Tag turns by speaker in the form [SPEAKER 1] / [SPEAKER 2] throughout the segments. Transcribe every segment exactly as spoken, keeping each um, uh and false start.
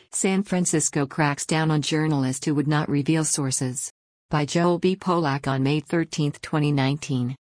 [SPEAKER 1] San Francisco cracks down on journalist who would not reveal sources. By Joel B. Polak on May thirteenth, twenty nineteen.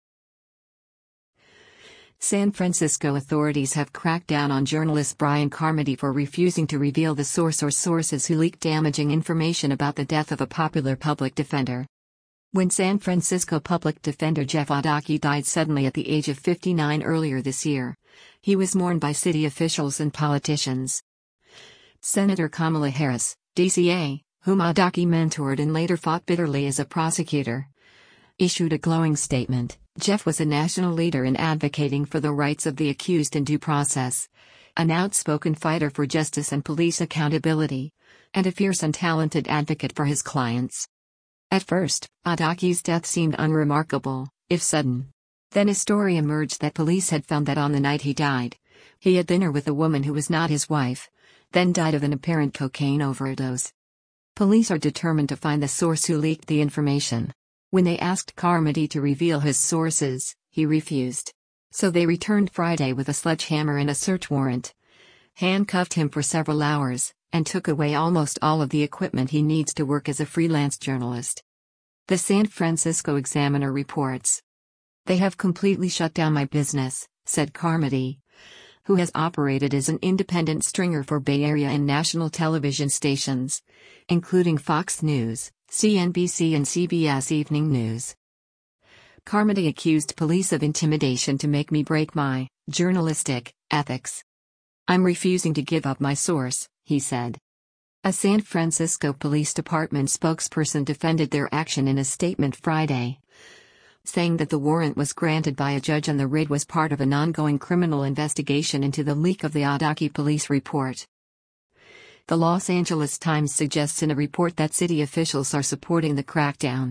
[SPEAKER 1] San Francisco authorities have cracked down on journalist Brian Carmody for refusing to reveal the source or sources who leaked damaging information about the death of a popular public defender. When San Francisco public defender Jeff Adachi died suddenly at the age of fifty-nine earlier this year, he was mourned by city officials and politicians. Senator Kamala Harris, D C A, whom Adachi mentored and later fought bitterly as a prosecutor, issued a glowing statement. Jeff was a national leader in advocating for the rights of the accused in due process, an outspoken fighter for justice and police accountability, and a fierce and talented advocate for his clients. At first, Adachi's death seemed unremarkable, if sudden. Then a story emerged that police had found that on the night he died, he had dinner with a woman who was not his wife, then died of an apparent cocaine overdose. Police are determined to find the source who leaked the information. When they asked Carmody to reveal his sources, he refused. So they returned Friday with a sledgehammer and a search warrant, handcuffed him for several hours, and took away almost all of the equipment he needs to work as a freelance journalist. The San Francisco Examiner reports, "They have completely shut down my business," said Carmody, who has operated as an independent stringer for Bay Area and national television stations, including Fox News, C N B C and C B S Evening News. Carmody accused police of intimidation to make me break my journalistic ethics. "I'm refusing to give up my source," he said. A San Francisco Police Department spokesperson defended their action in a statement Friday, saying that the warrant was granted by a judge and the raid was part of an ongoing criminal investigation into the leak of the Adachi police report. The Los Angeles Times suggests in a report that city officials are supporting the crackdown.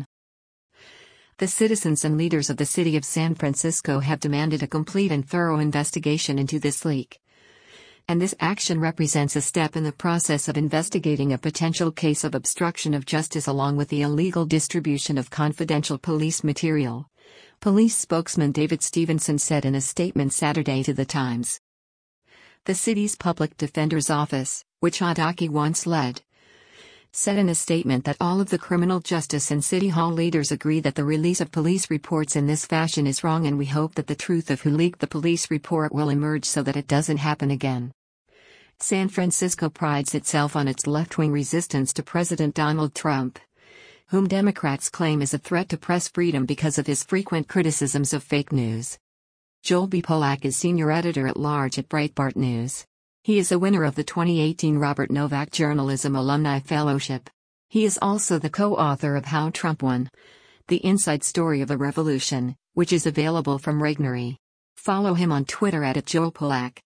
[SPEAKER 1] The citizens and leaders of the city of San Francisco have demanded a complete and thorough investigation into this leak. And this action represents a step in the process of investigating a potential case of obstruction of justice along with the illegal distribution of confidential police material, police spokesman David Stevenson said in a statement Saturday to the Times. The city's public defender's office, which Adachi once led, said in a statement that all of the criminal justice and city hall leaders agree that the release of police reports in this fashion is wrong, and we hope that the truth of who leaked the police report will emerge so that it doesn't happen again. San Francisco prides itself on its left-wing resistance to President Donald Trump, whom Democrats claim is a threat to press freedom because of his frequent criticisms of fake news. Joel B. Polak is senior editor-at-large at Breitbart News. He is a winner of the twenty eighteen Robert Novak Journalism Alumni Fellowship. He is also the co-author of How Trump Won: The Inside Story of a Revolution, which is available from Regnery. Follow him on Twitter at Joel Polak.